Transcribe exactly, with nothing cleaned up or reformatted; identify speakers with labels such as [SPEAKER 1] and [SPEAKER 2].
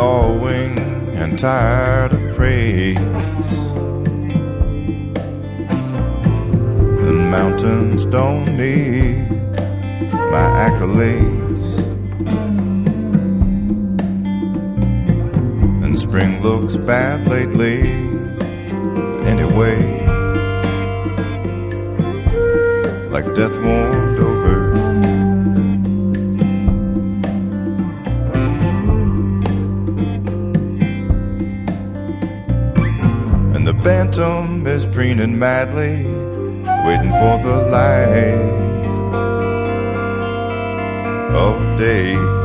[SPEAKER 1] clawing and tired of praise. The mountains don't need my accolades, and spring looks bad lately anyway, like death warmed over. And the bantam is preening madly, waiting for the light of day.